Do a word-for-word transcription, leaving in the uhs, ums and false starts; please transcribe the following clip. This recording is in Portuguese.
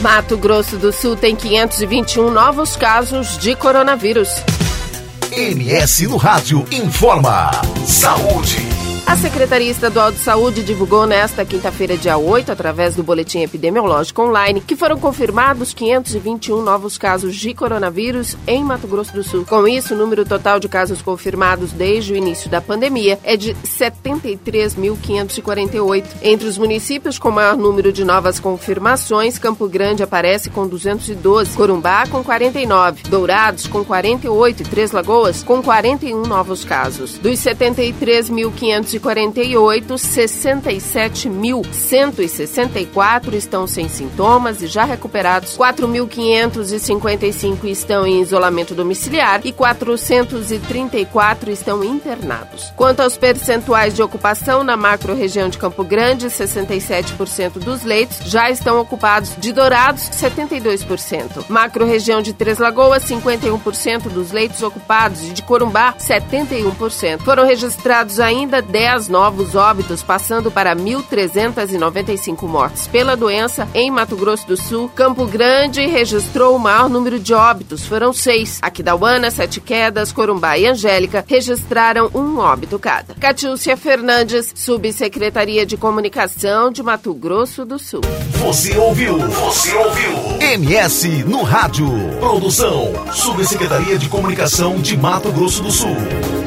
Mato Grosso do Sul tem quinhentos e vinte e um novos casos de coronavírus. M S no Rádio informa. Saúde. A Secretaria Estadual de Saúde divulgou nesta quinta-feira, dia oito, através do Boletim Epidemiológico Online, que foram confirmados quinhentos e vinte e um novos casos de coronavírus em Mato Grosso do Sul. Com isso, o número total de casos confirmados desde o início da pandemia é de setenta e três mil quinhentos e quarenta e oito. Entre os municípios com maior número de novas confirmações, Campo Grande aparece com duzentos e doze, Corumbá com quarenta e nove, Dourados com quarenta e oito e Três Lagoas com quarenta e um novos casos. Dos setenta e três mil quinhentos e quarenta e oito, sessenta e sete mil cento e sessenta e quatro estão sem sintomas e já recuperados, quatro mil quinhentos e cinquenta e cinco estão em isolamento domiciliar e quatrocentos e trinta e quatro estão internados. Quanto aos percentuais de ocupação, na macro-região de Campo Grande, sessenta e sete por cento dos leitos já estão ocupados, de Dourados, setenta e dois por cento. Macro-região de Três Lagoas, cinquenta e um por cento dos leitos ocupados e de Corumbá, setenta e um por cento. Foram registrados ainda dez novos óbitos, passando para mil trezentos e noventa e cinco mortes pela doença em Mato Grosso do Sul. Campo Grande registrou o maior número de óbitos, foram seis. Aquidauana, Sete Quedas, Corumbá e Angélica registraram um óbito cada. Catiúcia Fernandes, Subsecretaria de Comunicação de Mato Grosso do Sul. Você ouviu? Você ouviu? M S no Rádio. Produção, Subsecretaria de Comunicação de Mato Grosso do Sul.